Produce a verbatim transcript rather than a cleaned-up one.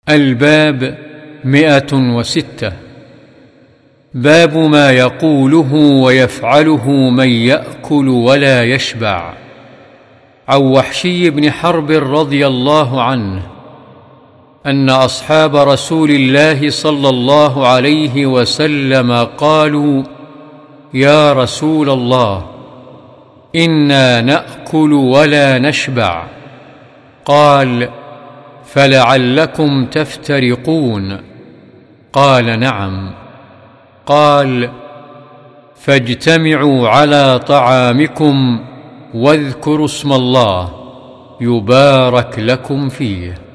الباب مئة وستة. باب ما يقوله ويفعله من يأكل ولا يشبع. عن وحشي بن حرب رضي الله عنه أن أصحاب رسول الله صلى الله عليه وسلم قالوا: يا رسول الله، إنا نأكل ولا نشبع. قال: فلعلكم تفترقون. قال: نعم. قال: فاجتمعوا على طعامكم واذكروا اسم الله يبارك لكم فيه.